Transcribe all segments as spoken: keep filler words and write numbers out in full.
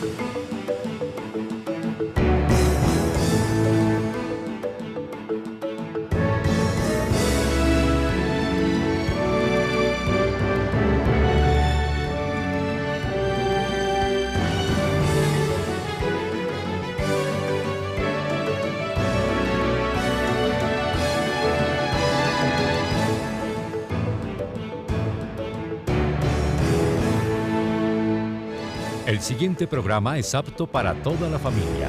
El siguiente programa es apto para toda la familia.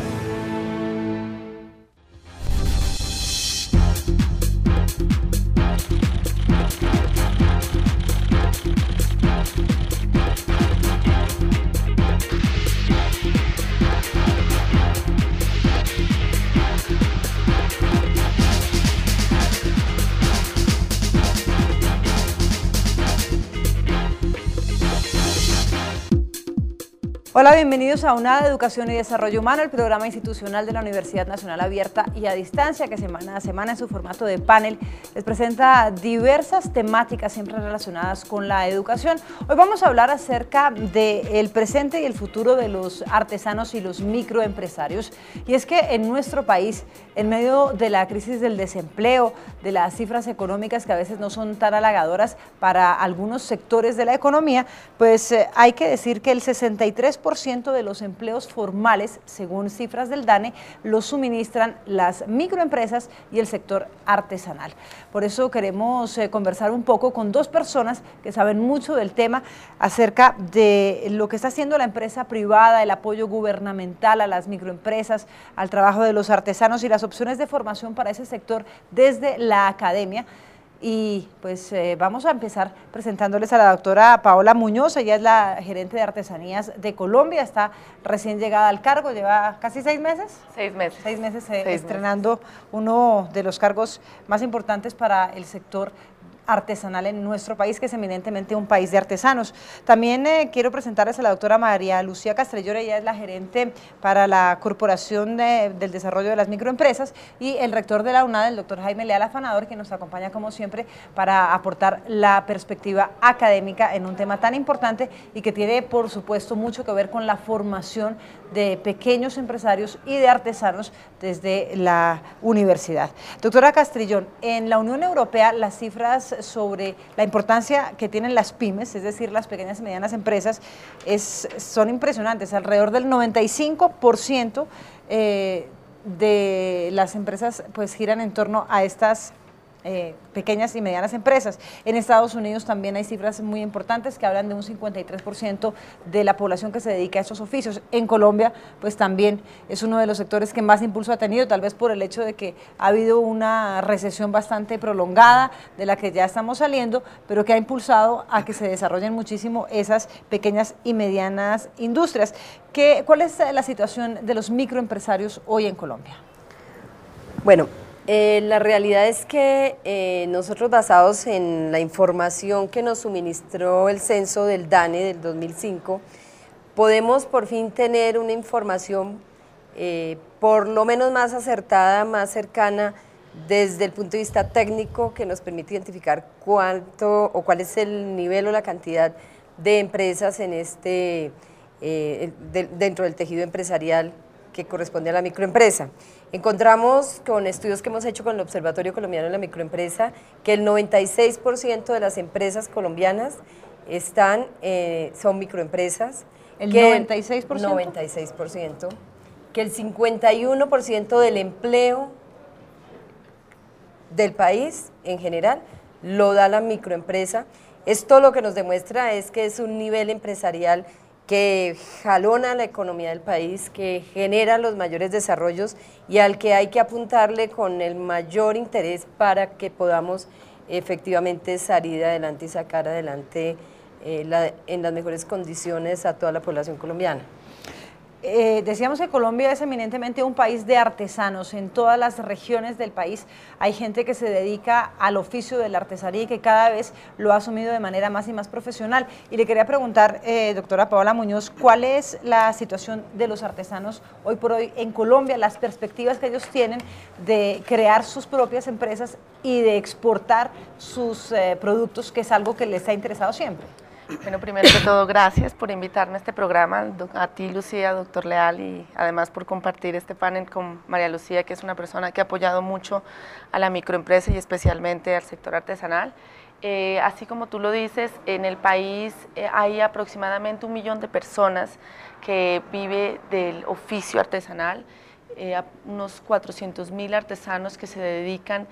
Hola, bienvenidos a UNAD Educación y Desarrollo Humano, el programa institucional de la Universidad Nacional Abierta y a Distancia, que semana a semana en su formato de panel les presenta diversas temáticas siempre relacionadas con la educación. Hoy vamos a hablar acerca del presente y el futuro de los artesanos y los microempresarios. Y es que en nuestro país, en medio de la crisis del desempleo, de las cifras económicas que a veces no son tan halagadoras para algunos sectores de la economía, pues eh, hay que decir que el sesenta y tres por ciento de los empleos formales, según cifras del DANE, los suministran las microempresas y el sector artesanal. Por eso queremos eh, conversar un poco con dos personas que saben mucho del tema acerca de lo que está haciendo la empresa privada, el apoyo gubernamental a las microempresas, al trabajo de los artesanos y las opciones de formación para ese sector desde la academia. Y pues eh, vamos a empezar presentándoles a la doctora Paola Muñoz. Ella es la gerente de artesanías de Colombia, está recién llegada al cargo, lleva casi seis meses. Seis meses. Seis meses eh, seis estrenando meses. uno de los cargos más importantes para el sector artesanal en nuestro país, que es eminentemente un país de artesanos. También eh, quiero presentarles a la doctora María Lucía Castrellón. Ella es la gerente para la Corporación de, del Desarrollo de las Microempresas, y el rector de la UNAD, el doctor Jaime Leal Afanador, que nos acompaña como siempre para aportar la perspectiva académica en un tema tan importante y que tiene por supuesto mucho que ver con la formación de pequeños empresarios y de artesanos desde la universidad. Doctora Castrillón, en la Unión Europea las cifras sobre la importancia que tienen las pymes, es decir, las pequeñas y medianas empresas, es, son impresionantes. Alrededor del noventa y cinco por ciento eh, de las empresas pues giran en torno a estas Eh, pequeñas y medianas empresas. En Estados Unidos también hay cifras muy importantes que hablan de un cincuenta y tres por ciento de la población que se dedica a estos oficios. En Colombia, pues también es uno de los sectores que más impulso ha tenido, tal vez por el hecho de que ha habido una recesión bastante prolongada, de la que ya estamos saliendo, pero que ha impulsado a que se desarrollen muchísimo esas pequeñas y medianas industrias. ¿Qué, ¿Cuál es la situación de los microempresarios hoy en Colombia? Bueno, Eh, la realidad es que eh, nosotros, basados en la información que nos suministró el censo del DANE del dos mil cinco, podemos por fin tener una información eh, por lo menos más acertada, más cercana desde el punto de vista técnico, que nos permite identificar cuánto o cuál es el nivel o la cantidad de empresas en este, eh, de, dentro del tejido empresarial que corresponde a la microempresa. Encontramos con estudios que hemos hecho con el Observatorio Colombiano de la Microempresa que el noventa y seis por ciento de las empresas colombianas están, eh, son microempresas. ¿El que noventa y seis por ciento? noventa y seis por ciento. Que el cincuenta y uno por ciento del empleo del país en general lo da la microempresa. Esto lo que nos demuestra es que es un nivel empresarial que jalona la economía del país, que genera los mayores desarrollos y al que hay que apuntarle con el mayor interés para que podamos efectivamente salir adelante y sacar adelante eh, la, en las mejores condiciones a toda la población colombiana. Eh, decíamos que Colombia es eminentemente un país de artesanos. En todas las regiones del país hay gente que se dedica al oficio de la artesanía y que cada vez lo ha asumido de manera más y más profesional. Y le quería preguntar, eh, doctora Paola Muñoz, ¿cuál es la situación de los artesanos hoy por hoy en Colombia, las perspectivas que ellos tienen de crear sus propias empresas y de exportar sus eh, productos, que es algo que les ha interesado siempre? Bueno, primero que todo, gracias por invitarme a este programa, a ti, Lucía, doctor Leal, y además por compartir este panel con María Lucía, que es una persona que ha apoyado mucho a la microempresa y especialmente al sector artesanal. Eh, así como tú lo dices, en el país eh, hay aproximadamente un millón de personas que vive del oficio artesanal, eh, unos cuatrocientos mil artesanos que se dedican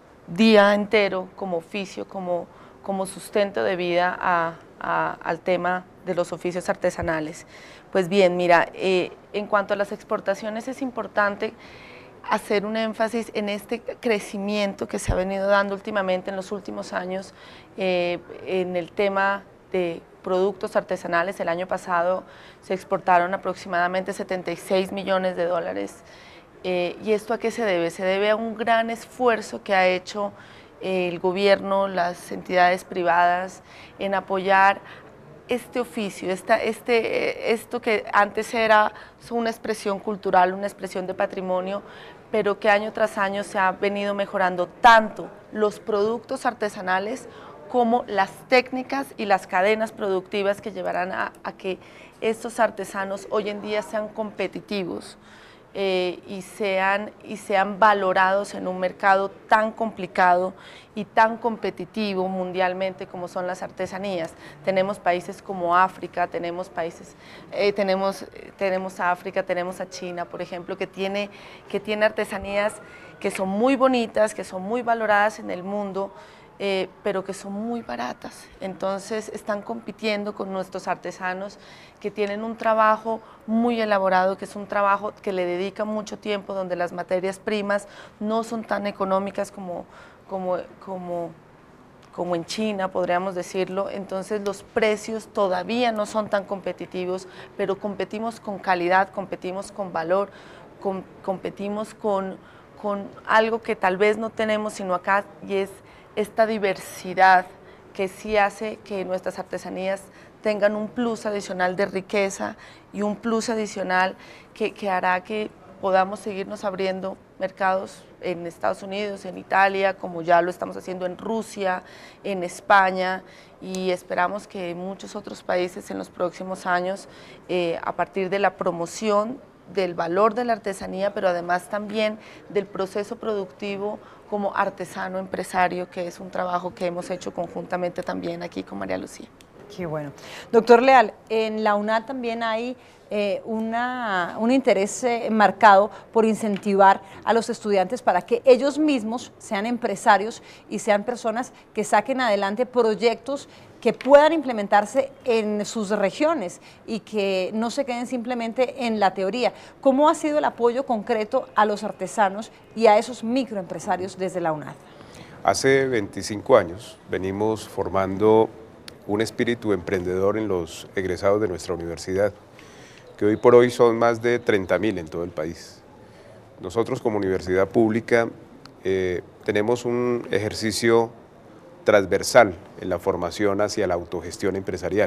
día entero como oficio, como, como sustento de vida a, a, al tema de los oficios artesanales. Pues bien, mira, eh, en cuanto a las exportaciones es importante hacer un énfasis en este crecimiento que se ha venido dando últimamente en los últimos años eh, en el tema de productos artesanales. El año pasado se exportaron aproximadamente setenta y seis millones de dólares. Eh, ¿Y esto a qué se debe? Se debe a un gran esfuerzo que ha hecho eh, el gobierno, las entidades privadas en apoyar este oficio, esta, este, esto que antes era una expresión cultural, una expresión de patrimonio, pero que año tras año se ha venido mejorando tanto los productos artesanales como las técnicas y las cadenas productivas que llevarán a, a que estos artesanos hoy en día sean competitivos. Eh, y, sean, y sean valorados en un mercado tan complicado y tan competitivo mundialmente como son las artesanías. Tenemos países como África, tenemos países, eh, tenemos, tenemos a África, tenemos a China, por ejemplo, que tiene, que tiene artesanías que son muy bonitas, que son muy valoradas en el mundo, Eh, pero que son muy baratas. Entonces están compitiendo con nuestros artesanos que tienen un trabajo muy elaborado, que es un trabajo que le dedica mucho tiempo, donde las materias primas no son tan económicas como, como, como, como en China, podríamos decirlo. Entonces los precios todavía no son tan competitivos, pero competimos con calidad, competimos con valor, com, competimos con, con algo que tal vez no tenemos sino acá, y es esta diversidad que sí hace que nuestras artesanías tengan un plus adicional de riqueza y un plus adicional que, que hará que podamos seguirnos abriendo mercados en Estados Unidos, en Italia, como ya lo estamos haciendo en Rusia, en España, y esperamos que en muchos otros países en los próximos años, eh, a partir de la promoción del valor de la artesanía, pero además también del proceso productivo como artesano empresario, que es un trabajo que hemos hecho conjuntamente también aquí con María Lucía. Qué bueno. Doctor Leal, en la UNAD también hay eh, una, un interés eh, marcado por incentivar a los estudiantes para que ellos mismos sean empresarios y sean personas que saquen adelante proyectos que puedan implementarse en sus regiones y que no se queden simplemente en la teoría. ¿Cómo ha sido el apoyo concreto a los artesanos y a esos microempresarios desde la UNAD? Hace veinticinco años venimos formando un espíritu emprendedor en los egresados de nuestra universidad, que hoy por hoy son más de treinta mil en todo el país. Nosotros como universidad pública eh, tenemos un ejercicio transversal en la formación hacia la autogestión empresarial.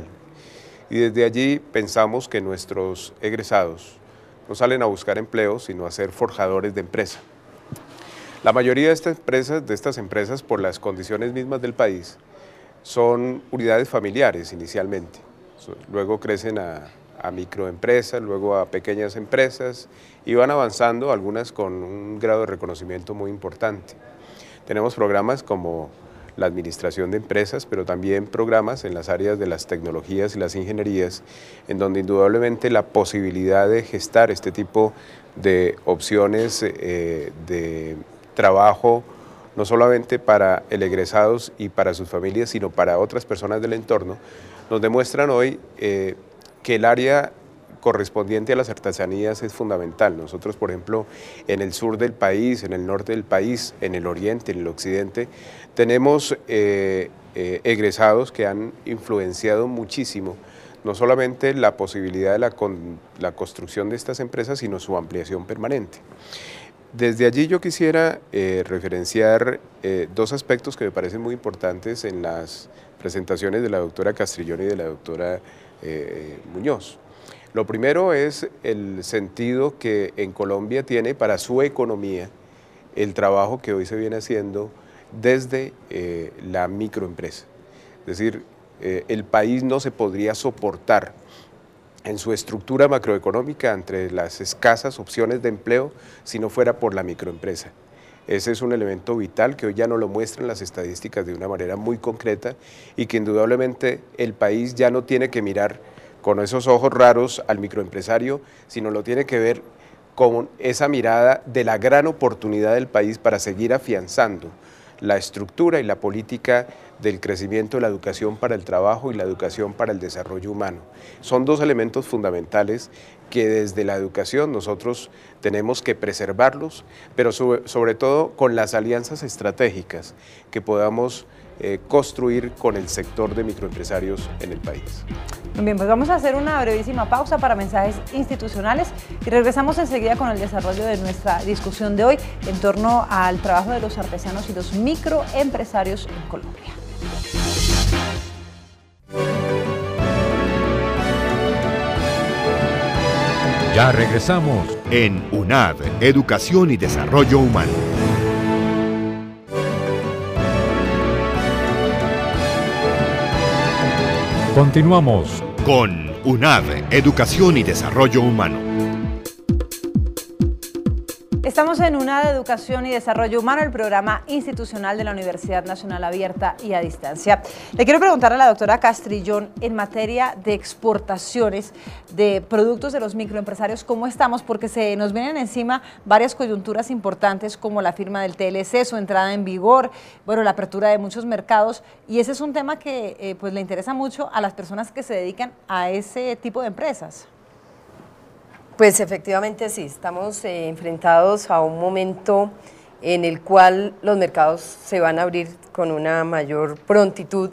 Y desde allí pensamos que nuestros egresados no salen a buscar empleo, sino a ser forjadores de empresa. La mayoría de estas empresas, de estas empresas, por las condiciones mismas del país, son unidades familiares inicialmente. Luego crecen a, a microempresas, luego a pequeñas empresas y van avanzando, algunas con un grado de reconocimiento muy importante. Tenemos programas como la administración de empresas, pero también programas en las áreas de las tecnologías y las ingenierías, en donde indudablemente la posibilidad de gestar este tipo de opciones eh, de trabajo, no solamente para el egresados y para sus familias, sino para otras personas del entorno, nos demuestran hoy eh, que el área correspondiente a las artesanías es fundamental. Nosotros, por ejemplo, en el sur del país, en el norte del país, en el oriente, en el occidente, tenemos eh, eh, egresados que han influenciado muchísimo, no solamente la posibilidad de la, con, la construcción de estas empresas, sino su ampliación permanente. Desde allí yo quisiera eh, referenciar eh, dos aspectos que me parecen muy importantes en las presentaciones de la doctora Castrillón y de la doctora eh, Muñoz. Lo primero es el sentido que en Colombia tiene para su economía el trabajo que hoy se viene haciendo desde eh, la microempresa. Es decir, eh, el país no se podría soportar en su estructura macroeconómica entre las escasas opciones de empleo si no fuera por la microempresa. Ese es un elemento vital que hoy ya nos lo muestran las estadísticas de una manera muy concreta y que indudablemente el país ya no tiene que mirar con esos ojos raros al microempresario, sino lo tiene que ver con esa mirada de la gran oportunidad del país para seguir afianzando la estructura y la política del crecimiento de la educación para el trabajo y la educación para el desarrollo humano. Son dos elementos fundamentales que desde la educación nosotros tenemos que preservarlos, pero sobre, sobre todo con las alianzas estratégicas que podamos eh, construir con el sector de microempresarios en el país. Muy bien, pues vamos a hacer una brevísima pausa para mensajes institucionales y regresamos enseguida con el desarrollo de nuestra discusión de hoy en torno al trabajo de los artesanos y los microempresarios en Colombia. Ya regresamos En U N A D, Educación y Desarrollo Humano. Continuamos. Con U N A D, Educación y Desarrollo Humano. Estamos en una de Educación y Desarrollo Humano, el programa institucional de la Universidad Nacional Abierta y a Distancia. Le quiero preguntar a la doctora Castrillón, en materia de exportaciones de productos de los microempresarios, ¿cómo estamos? Porque se nos vienen encima varias coyunturas importantes como la firma del T L C, su entrada en vigor, bueno, la apertura de muchos mercados, y ese es un tema que eh, pues le interesa mucho a las personas que se dedican a ese tipo de empresas. Pues efectivamente sí, estamos eh, enfrentados a un momento en el cual los mercados se van a abrir con una mayor prontitud.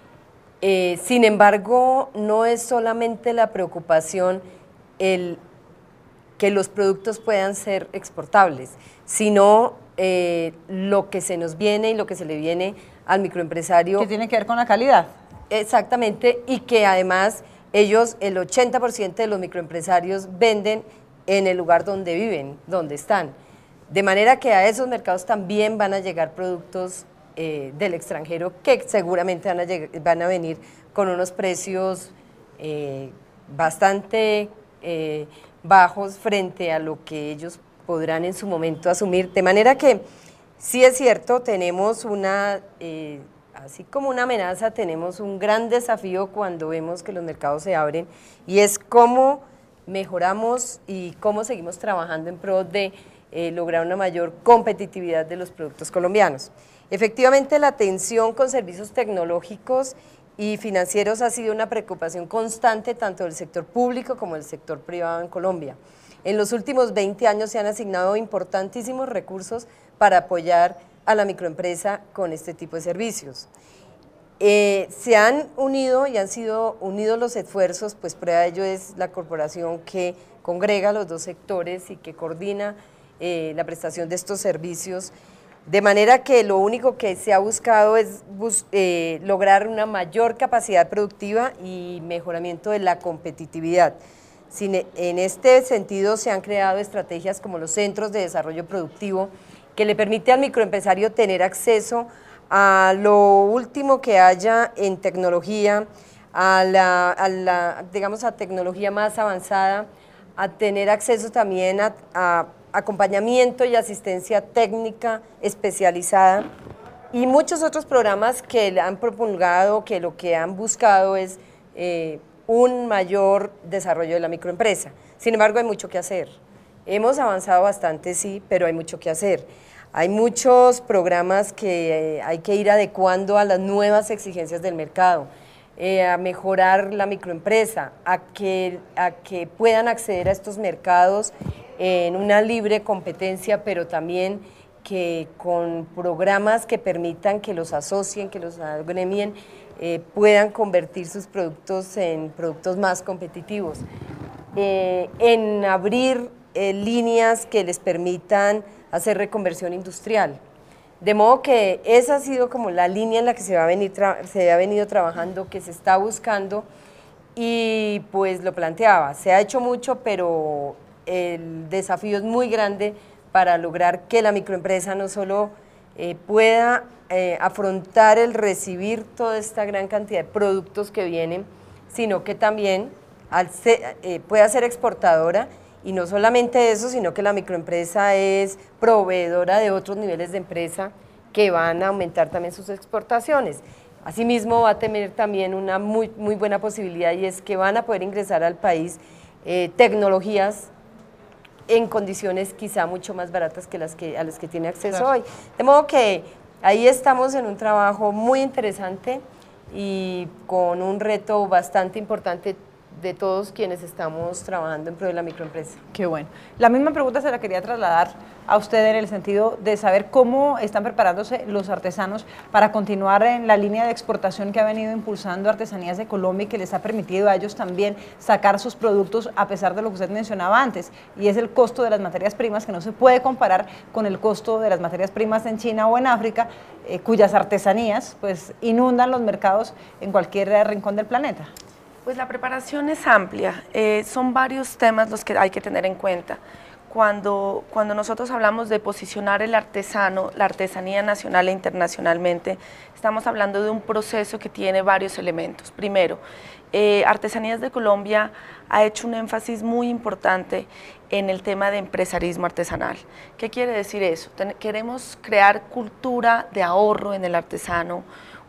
Eh, sin embargo, no es solamente la preocupación el que los productos puedan ser exportables, sino eh, lo que se nos viene y lo que se le viene al microempresario. ¿Qué tiene que ver con la calidad? Exactamente, y que además ellos, el ochenta por ciento de los microempresarios venden en el lugar donde viven, donde están. De manera que a esos mercados también van a llegar productos eh, del extranjero que seguramente van a, llegar, van a venir con unos precios eh, bastante eh, bajos frente a lo que ellos podrán en su momento asumir. De manera que sí es cierto, tenemos una... Eh, Así como una amenaza, tenemos un gran desafío cuando vemos que los mercados se abren y es cómo mejoramos y cómo seguimos trabajando en pro de eh, lograr una mayor competitividad de los productos colombianos. Efectivamente, la atención con servicios tecnológicos y financieros ha sido una preocupación constante tanto del sector público como del sector privado en Colombia. En los últimos veinte años se han asignado importantísimos recursos para apoyar a la microempresa con este tipo de servicios. Eh, se han unido y han sido unidos los esfuerzos, pues prueba de ello es la corporación que congrega los dos sectores y que coordina eh, la prestación de estos servicios, de manera que lo único que se ha buscado es bus eh, lograr una mayor capacidad productiva y mejoramiento de la competitividad. Sin, en este sentido se han creado estrategias como los centros de desarrollo productivo, que le permite al microempresario tener acceso a lo último que haya en tecnología, a la, a la digamos, a tecnología más avanzada, a tener acceso también a, a acompañamiento y asistencia técnica especializada y muchos otros programas que han promulgado, que lo que han buscado es eh, un mayor desarrollo de la microempresa. Sin embargo, hay mucho que hacer. Hemos avanzado bastante, sí, pero hay mucho que hacer. Hay muchos programas que eh, hay que ir adecuando a las nuevas exigencias del mercado, eh, a mejorar la microempresa, a que, a que puedan acceder a estos mercados en una libre competencia, pero también que con programas que permitan que los asocien, que los agremien, eh, puedan convertir sus productos en productos más competitivos, eh, en abrir eh, líneas que les permitan hacer reconversión industrial. De modo que esa ha sido como la línea en la que se, va a venir se ha venido trabajando, que se está buscando, y pues lo planteaba, se ha hecho mucho, pero el desafío es muy grande para lograr que la microempresa no solo eh, pueda eh, afrontar el recibir toda esta gran cantidad de productos que vienen, sino que también al ser, eh, pueda ser exportadora, y no solamente eso, sino que la microempresa es proveedora de otros niveles de empresa que van a aumentar también sus exportaciones. Asimismo, va a tener también una muy, muy buena posibilidad, y es que van a poder ingresar al país eh, tecnologías en condiciones quizá mucho más baratas que las que a las que tiene acceso claro. hoy. De modo que ahí estamos en un trabajo muy interesante y con un reto bastante importante de todos quienes estamos trabajando en pro de la microempresa. Qué bueno. La misma pregunta se la quería trasladar a usted en el sentido de saber cómo están preparándose los artesanos para continuar en la línea de exportación que ha venido impulsando Artesanías de Colombia y que les ha permitido a ellos también sacar sus productos a pesar de lo que usted mencionaba antes, y es el costo de las materias primas, que no se puede comparar con el costo de las materias primas en China o en África, eh, cuyas artesanías pues inundan los mercados en cualquier rincón del planeta. Pues la preparación es amplia, eh, son varios temas los que hay que tener en cuenta. Cuando, cuando nosotros hablamos de posicionar el artesano, la artesanía nacional e internacionalmente, estamos hablando de un proceso que tiene varios elementos. Primero, eh, Artesanías de Colombia ha hecho un énfasis muy importante en el tema de empresarismo artesanal. ¿Qué quiere decir eso? Ten, queremos crear cultura de ahorro en el artesano,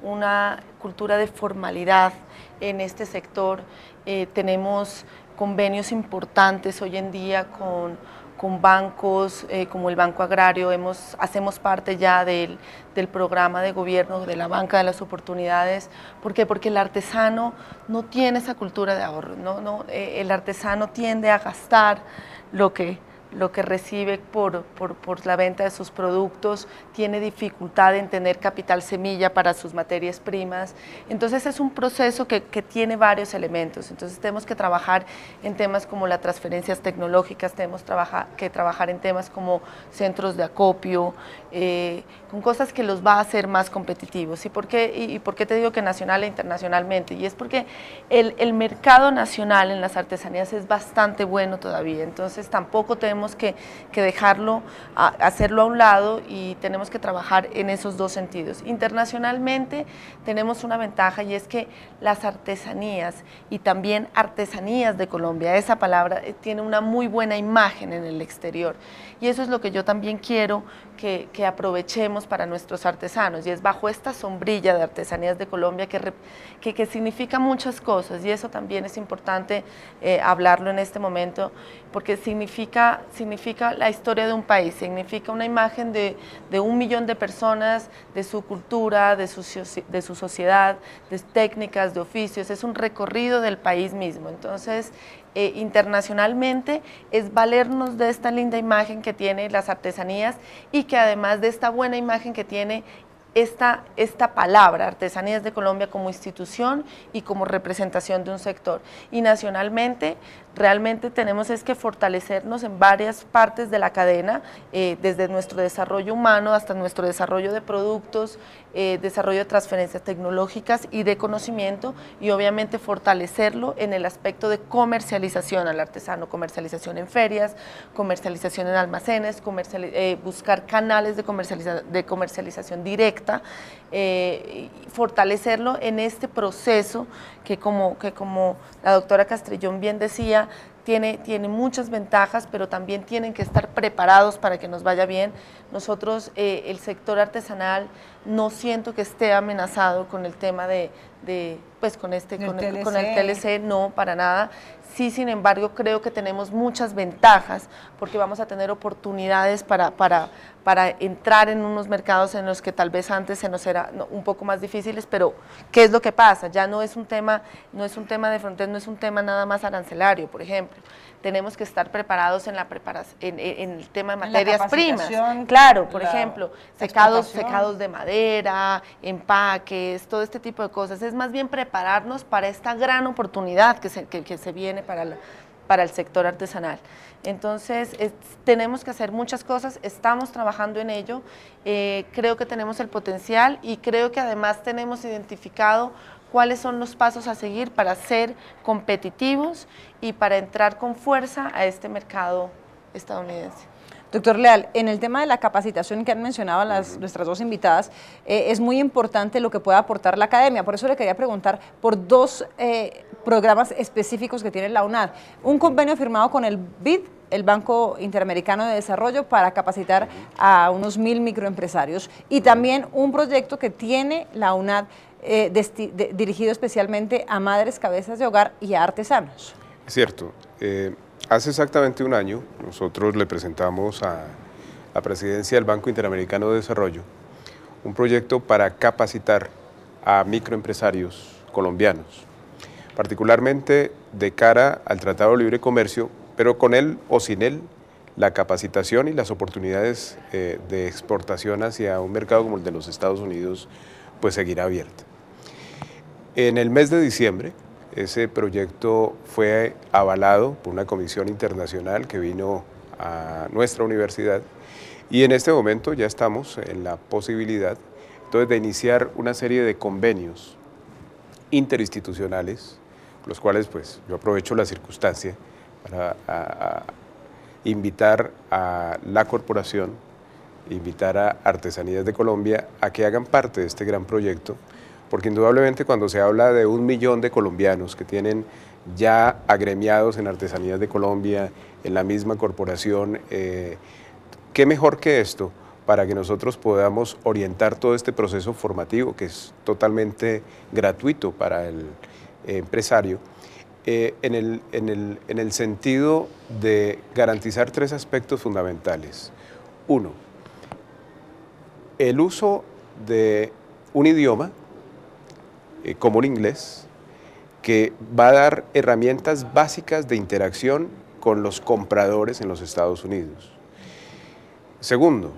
una cultura de formalidad en este sector. Eh, tenemos convenios importantes hoy en día con, con bancos eh, como el Banco Agrario. Hemos, hacemos parte ya del, del programa de gobierno de la Banca de las Oportunidades. ¿Por qué? Porque el artesano no tiene esa cultura de ahorro, ¿no? No, eh, el artesano tiende a gastar lo que lo que recibe por, por, por la venta de sus productos, tiene dificultad en tener capital semilla para sus materias primas. Entonces es un proceso que, que tiene varios elementos. Entonces tenemos que trabajar en temas como las transferencias tecnológicas, tenemos trabaja, que trabajar en temas como centros de acopio, eh, con cosas que los va a hacer más competitivos. ¿Y por qué, y, y por qué te digo que nacional e internacionalmente? Y es porque el, el mercado nacional en las artesanías es bastante bueno todavía, entonces tampoco tenemos Que, que dejarlo, a, hacerlo a un lado, y tenemos que trabajar en esos dos sentidos. Internacionalmente tenemos una ventaja, y es que las artesanías y también Artesanías de Colombia, esa palabra eh, tiene una muy buena imagen en el exterior, y eso es lo que yo también quiero que, que aprovechemos para nuestros artesanos, y es bajo esta sombrilla de Artesanías de Colombia que, que, que significa muchas cosas, y eso también es importante eh, hablarlo en este momento, porque significa, significa la historia de un país, significa una imagen de, de un millón de personas, de su cultura, de su, de su sociedad, de técnicas, de oficios, es un recorrido del país mismo. Entonces, eh, internacionalmente es valernos de esta linda imagen que tienen las artesanías, y que además de esta buena imagen que tiene Esta, esta palabra, Artesanías de Colombia, como institución y como representación de un sector. Y nacionalmente, realmente tenemos es que fortalecernos en varias partes de la cadena, eh, desde nuestro desarrollo humano hasta nuestro desarrollo de productos, eh, desarrollo de transferencias tecnológicas y de conocimiento, y obviamente fortalecerlo en el aspecto de comercialización al artesano, comercialización en ferias, comercialización en almacenes, comercial, eh, buscar canales de, comercializa, de comercialización directa, Eh, fortalecerlo en este proceso que como, que como la doctora Castrillón bien decía, tiene, tiene muchas ventajas, pero también tienen que estar preparados para que nos vaya bien. Nosotros, eh, el sector artesanal, no siento que esté amenazado con el tema de, de pues con, este, con, el, con el T L C, no, para nada. Sí, sin embargo, creo que tenemos muchas ventajas, porque vamos a tener oportunidades para, para, para entrar en unos mercados en los que tal vez antes se nos era no, un poco más difíciles, pero ¿qué es lo que pasa? Ya no es un tema, no es un tema de fronteras, no es un tema nada más arancelario, por ejemplo. Tenemos que estar preparados en, la preparación, en, en el tema de materias primas. Claro, por ejemplo, secados, secados de madera, empaques, todo este tipo de cosas. Es más bien prepararnos para esta gran oportunidad que se, que, que se viene para, la, para el sector artesanal. Entonces, es, tenemos que hacer muchas cosas, estamos trabajando en ello, eh, creo que tenemos el potencial, y creo que además tenemos identificado cuáles son los pasos a seguir para ser competitivos y para entrar con fuerza a este mercado estadounidense. Doctor Leal, en el tema de la capacitación que han mencionado las, uh-huh. nuestras dos invitadas, eh, es muy importante lo que pueda aportar la academia. Por eso le quería preguntar por dos eh, programas específicos que tiene la UNAD. Un convenio firmado con el B I D, el Banco Interamericano de Desarrollo, para capacitar a unos mil microempresarios, y también un proyecto que tiene la UNAD eh, de, dirigido especialmente a madres cabezas de hogar y a artesanos. Es cierto. Eh, hace exactamente un año nosotros le presentamos a la presidencia del Banco Interamericano de Desarrollo un proyecto para capacitar a microempresarios colombianos, particularmente de cara al Tratado de Libre Comercio, pero con él o sin él, la capacitación y las oportunidades eh, de exportación hacia un mercado como el de los Estados Unidos, pues seguirá abierta. En el mes de diciembre, ese proyecto fue avalado por una comisión internacional que vino a nuestra universidad, y en este momento ya estamos en la posibilidad entonces, de iniciar una serie de convenios interinstitucionales, los cuales pues yo aprovecho la circunstancia para a, a invitar a la corporación, invitar a Artesanías de Colombia a que hagan parte de este gran proyecto, porque indudablemente cuando se habla de un millón de colombianos que tienen ya agremiados en Artesanías de Colombia, en la misma corporación, eh, ¿qué mejor que esto para que nosotros podamos orientar todo este proceso formativo que es totalmente gratuito para el eh, empresario? Eh, en, el, en, el, en el sentido de garantizar tres aspectos fundamentales. Uno, el uso de un idioma eh, como el inglés, que va a dar herramientas básicas de interacción con los compradores en los Estados Unidos. Segundo,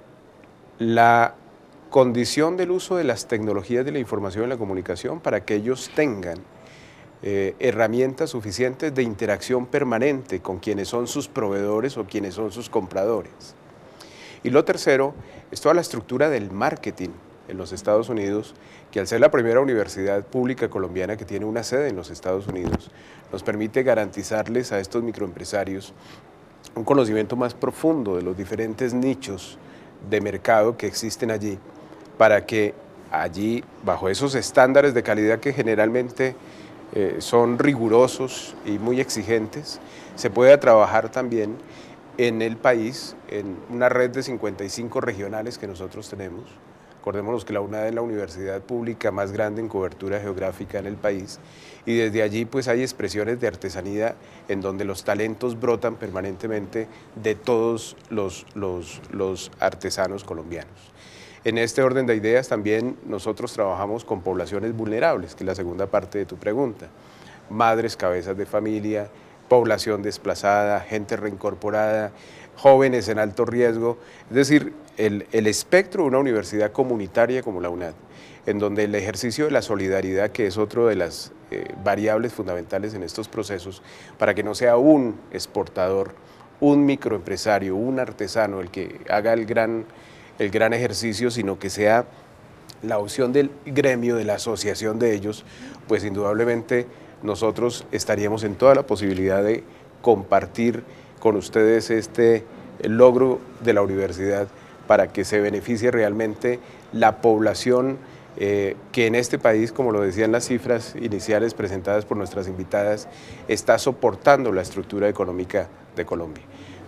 la condición del uso de las tecnologías de la información y la comunicación para que ellos tengan Eh, herramientas suficientes de interacción permanente con quienes son sus proveedores o quienes son sus compradores. Y lo tercero es toda la estructura del marketing en los Estados Unidos, que al ser la primera universidad pública colombiana que tiene una sede en los Estados Unidos, nos permite garantizarles a estos microempresarios un conocimiento más profundo de los diferentes nichos de mercado que existen allí, para que allí, bajo esos estándares de calidad que generalmente Eh, son rigurosos y muy exigentes, se puede trabajar también en el país, en una red de cincuenta y cinco regionales que nosotros tenemos. Acordémonos que la UNAD es la universidad pública más grande en cobertura geográfica en el país, y desde allí pues hay expresiones de artesanía en donde los talentos brotan permanentemente de todos los, los, los artesanos colombianos. En este orden de ideas también nosotros trabajamos con poblaciones vulnerables, que es la segunda parte de tu pregunta. Madres, cabezas de familia, población desplazada, gente reincorporada, jóvenes en alto riesgo, es decir, el, el espectro de una universidad comunitaria como la UNAD, en donde el ejercicio de la solidaridad, que es otro de las eh, variables fundamentales en estos procesos, para que no sea un exportador, un microempresario, un artesano el que haga el gran... el gran ejercicio, sino que sea la opción del gremio, de la asociación de ellos, pues indudablemente nosotros estaríamos en toda la posibilidad de compartir con ustedes este logro de la universidad para que se beneficie realmente la población eh, que en este país, como lo decían las cifras iniciales presentadas por nuestras invitadas, está soportando la estructura económica de Colombia.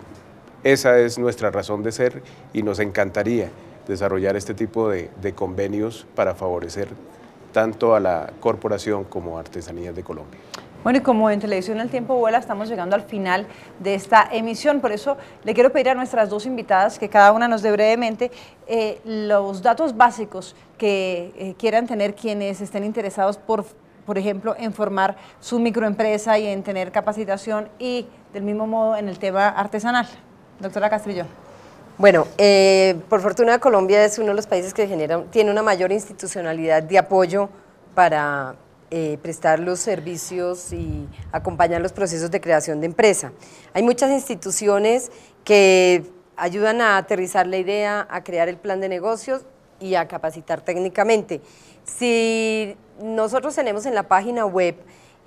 Esa es nuestra razón de ser y nos encantaría desarrollar este tipo de, de convenios para favorecer tanto a la corporación como a Artesanías de Colombia. Bueno, y como en Televisión El Tiempo Vuela, estamos llegando al final de esta emisión, por eso le quiero pedir a nuestras dos invitadas que cada una nos dé brevemente eh, los datos básicos que eh, quieran tener quienes estén interesados por, por ejemplo, en formar su microempresa y en tener capacitación, y del mismo modo en el tema artesanal. Doctora Castrillo. Bueno, eh, por fortuna Colombia es uno de los países que genera, tiene una mayor institucionalidad de apoyo para eh, prestar los servicios y acompañar los procesos de creación de empresa. Hay muchas instituciones que ayudan a aterrizar la idea, a crear el plan de negocios y a capacitar técnicamente. Si nosotros tenemos en la página web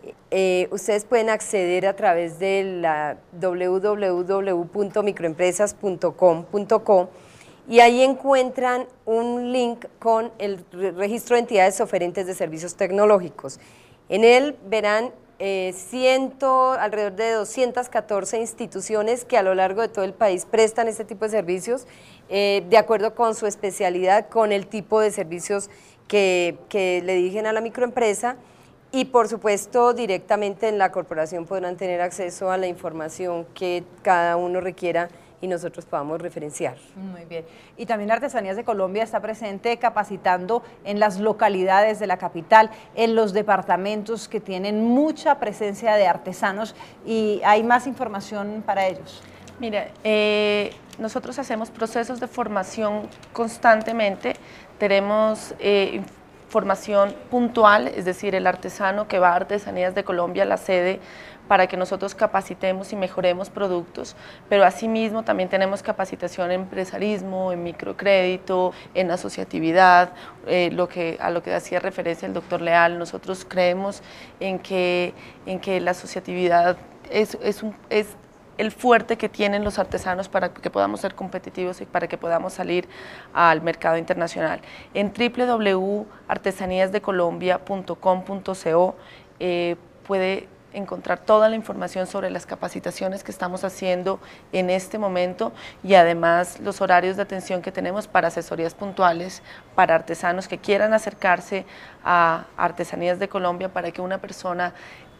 Eh, ustedes pueden acceder a través de la w w w punto microempresas punto com punto co y ahí encuentran un link con el registro de entidades oferentes de servicios tecnológicos. En él verán eh, ciento, alrededor de doscientas catorce instituciones que a lo largo de todo el país prestan este tipo de servicios eh, de acuerdo con su especialidad, con el tipo de servicios que, que le dirigen a la microempresa. Y por supuesto directamente en la corporación podrán tener acceso a la información que cada uno requiera y nosotros podamos referenciar. Muy bien. Y también Artesanías de Colombia está presente capacitando en las localidades de la capital, en los departamentos que tienen mucha presencia de artesanos, y hay más información para ellos. Mira, eh, nosotros hacemos procesos de formación constantemente, tenemos eh, formación puntual, es decir, el artesano que va a Artesanías de Colombia, la sede, para que nosotros capacitemos y mejoremos productos, pero asimismo también tenemos capacitación en empresarismo, en microcrédito, en asociatividad, eh, lo que, a lo que hacía referencia el doctor Leal. Nosotros creemos en que, en que la asociatividad es, es, un, es el fuerte que tienen los artesanos para que podamos ser competitivos y para que podamos salir al mercado internacional. En w w w punto artesanías de colombia punto com punto co eh, puede encontrar toda la información sobre las capacitaciones que estamos haciendo en este momento y además los horarios de atención que tenemos para asesorías puntuales para artesanos que quieran acercarse a Artesanías de Colombia para que una persona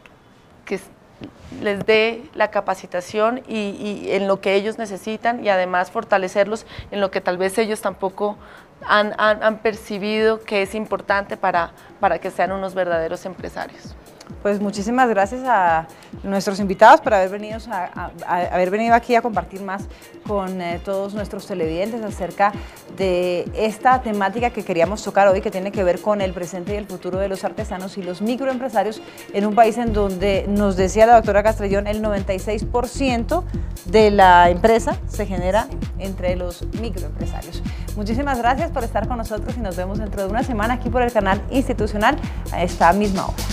que les dé la capacitación y, y en lo que ellos necesitan y además fortalecerlos en lo que tal vez ellos tampoco han, han, han percibido que es importante para, para que sean unos verdaderos empresarios. Pues muchísimas gracias a nuestros invitados por haber venido, a, a, a haber venido aquí a compartir más con eh, todos nuestros televidentes acerca de esta temática que queríamos tocar hoy, que tiene que ver con el presente y el futuro de los artesanos y los microempresarios en un país en donde, nos decía la doctora Castrellón, el noventa y seis por ciento de la empresa se genera entre los microempresarios. Muchísimas gracias por estar con nosotros y nos vemos dentro de una semana aquí por el canal institucional a esta misma hora.